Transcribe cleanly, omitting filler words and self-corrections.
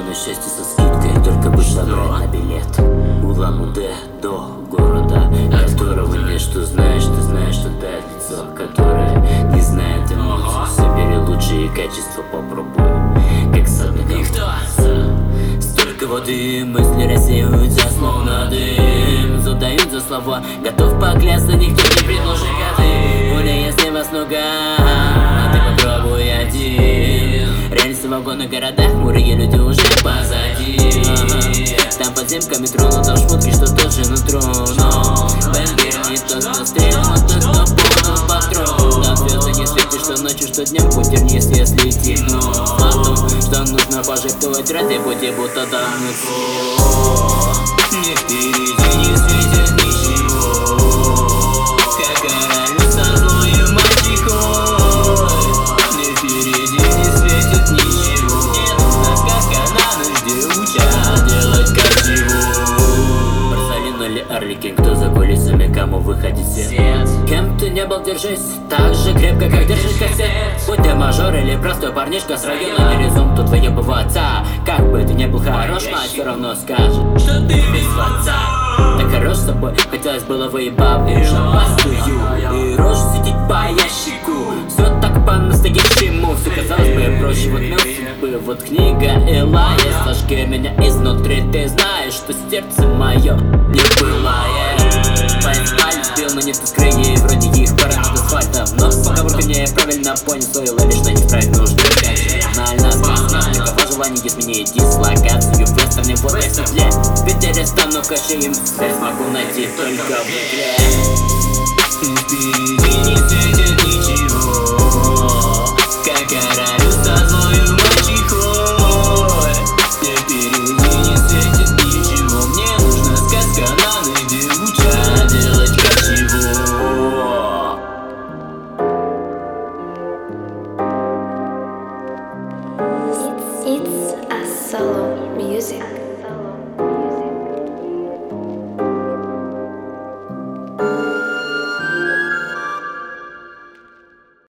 на счастье со скидкой, только бы собрать на билет Улан-Удэ до города, которого нет. Что знаешь, ты знаешь, что дать лицо, которое не знает эмоций. Собери лучшие качества, попробуй, как сад на колбасу. Столько воды, мысли рассеиваются, словно дым. Задают за слова, готов поклясться, никто не предложит коты. Море, если вас много, а ты попробуй один. Рельсы, вагоны, города, хмурые люди уже позади. Там подземка, метро, но там шмотки, что тоже нутро. Но бенгер не тот, кто стрелил, но тот, кто понял патрон. Там звезды не светит, что ночью, что днем, путь вернись, если идти. Но о том, что нужно пожертвовать ради пути, будто данный не впереди не светит ничего, как королю со злою мачехой. Не впереди не светит ничего, мне нужно, как она, но где делать как чего. Барсалин или Арликин, кто за кулисами, кому выходит свет. Кем ты не был, держись так же крепко, как держишь кассет. Будь ты мажор или простой парнишка с района, не резон тут выебываться. Как бы ты не был хорош, мать все равно скажет, что ты весь в отца. Так хорош с собой, хотелось было выебав уже бастую и рожь сидеть по ящику. Все так по-настоящему, все казалось бы проще, вот мир судьбы, вот книга Илая. Сожги меня изнутри, ты знаешь, что сердце мое не былое. Поймали, сбил монеты с крылья, и вроде их пора над асфальтом. Но поговорка не правильно понял, стоило лишь на них править нужды. Персонально спасибо, никакого желания изменить дислокацию в вестерне в этой сетле. Ведь я стану кощеем, связь могу найти только в игре. Впереди не светит ничего, как королю со злою мачехой. Впереди не светит ничего, мне нужна сказка на ноги, лучше делать как чего. It's a solo music.